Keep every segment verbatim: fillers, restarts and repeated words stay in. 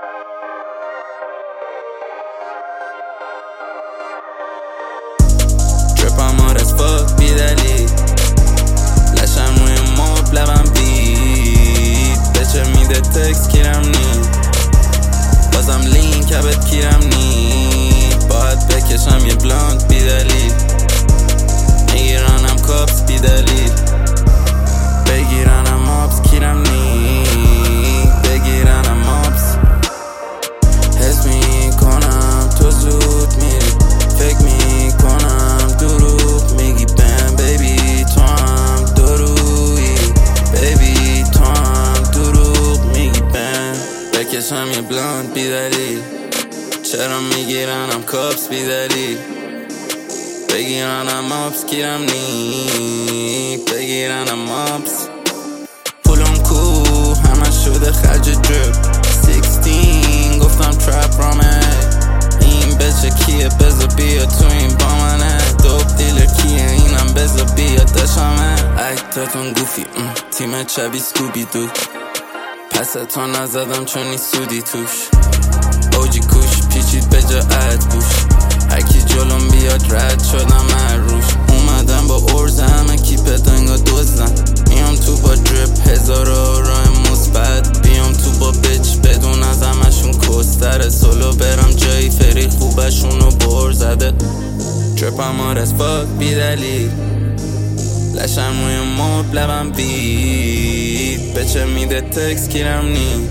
Drippin' hard as fuck بی دلیل لشم روی مب لبم بید بچه میده تکس کیرم نی بازم لین کبت کیرم نی باید بکشم یه بلانت بی دلیل میگیرانم کاپس بی دلیل بگیرانم آبس کیرم نی بگیرانم آبس حس میکنم تو زود میری فکر میکنم دروغ میگی بم بیبی تو هم درویی بیبی تو هم دروغ میگی بم بکشم یه بلانت بی دلیل چرا میگیرنم کاپس بی دلیل بگیرنم آبس کیرم نی بگیرنم آبس پولم کو همه شده خرج درپ سیکستین گفتم ترپ رامه این بچه کیه بزا بیا تو این با منه دوب دیلر کیه اینم بزا بیا داشمه اکتاتون گوفی تیم چبی سکوبی دو پستو نزدم چون نی سودی توش اوجی کوش پیچید به جا اد گوش هرکی جلوم بیاد رد شدم روش اومدم با ارز همه کیپت انگا دوزن میام تو با درپ هزار راه مثبت بیام تو با بچ بدون از همشون کستره سولو برم جایی فری خوبشونو بر زده درپم هار از فاک بی دلیل لشم روی مب لبم بید بچه میده تکس کیرم نی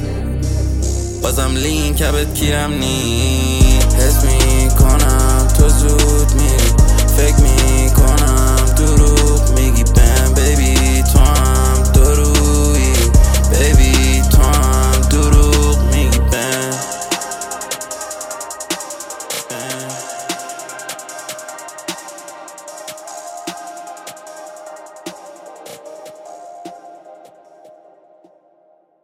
بازم لین کبت کیرم نی حس میکنم تو زود میری